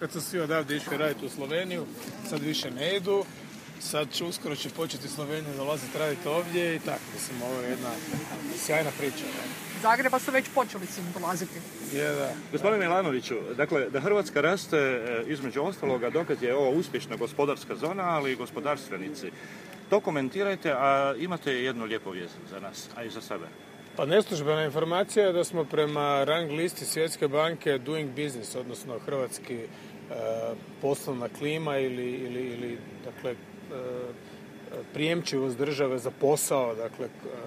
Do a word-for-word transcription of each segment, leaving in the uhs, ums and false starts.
Kad su svi odavde išli raditi u Sloveniju, sad više ne idu, sad će uskoro će početi Sloveniju dolaziti raditi ovdje i tako, mislim, ovo je jedna sjajna priča. Zagreba su već počeli s njim dolaziti. Je, da. Gospodine Milanoviću, dakle, da Hrvatska raste između ostaloga dokaz je ovo uspješna gospodarska zona, ali i gospodarstvenici. To komentirajte, a imate jednu lijepu vijest za nas, a i za sebe. Pa neslužbena informacija je da smo prema rang listi Svjetske banke Doing Business, odnosno hrvatski e, poslovna klima ili, ili, ili dakle, e, prijemčivost države za posao, dakle, e,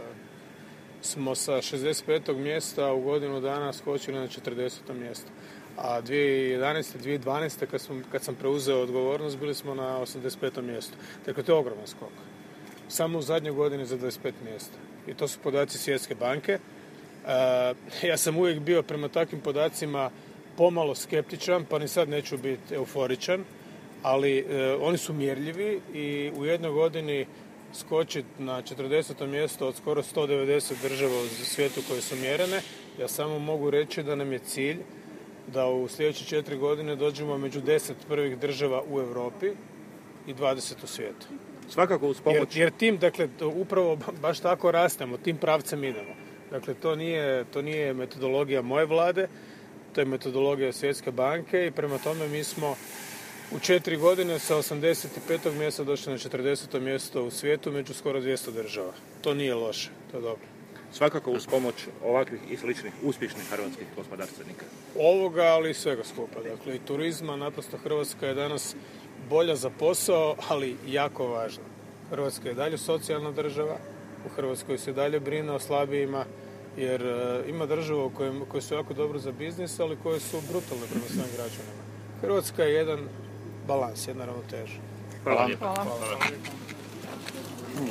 smo sa šezdeset petog mjesta u godinu dana skočili na četrdeseto mjesto. A dvije tisuće jedanaeste. dvije tisuće dvanaeste. kad, smo, kad sam preuzeo odgovornost bili smo na osamdeset petom mjestu. Dakle, to je ogroman skok. Samo u zadnjoj godini za dvadeset pet mjesta. I to su podaci Svjetske banke. Uh, ja sam uvijek bio prema takvim podacima pomalo skeptičan, pa ni sad neću biti euforičan, ali uh, oni su mjerljivi i u jednoj godini skočiti na četrdeseto mjesto od skoro sto devedeset država u svijetu koje su mjerene. Ja samo mogu reći da nam je cilj da u sljedeće četiri godine dođemo među deset prvih država u Europi i dvadeset u svijetu. Svakako uz pomoć... Jer, jer tim, dakle, upravo baš tako rastemo, tim pravcem idemo. Dakle, to nije, to nije metodologija moje vlade, to je metodologija Svjetske banke i prema tome mi smo u četiri godine sa osamdeset petog mjesta došli na četrdeseto mjesto u svijetu među skoro dvjesto država. To nije loše, to je dobro. Svakako uz pomoć ovakvih i sličnih uspješnih hrvatskih gospodarstvenika. Ovoga, ali i svega skupa. Dakle, i turizma, naprosto Hrvatska je danas bolja za posao, ali jako važna. Hrvatska je dalje socijalna država, u Hrvatskoj se dalje brine o slabijima, jer uh, ima država koje, koje su jako dobro za biznis, ali koje su brutalne prema svojim građanima. Hrvatska je jedan balans, jedna ravnoteža. Hvala lijepa. Hvala. Hvala.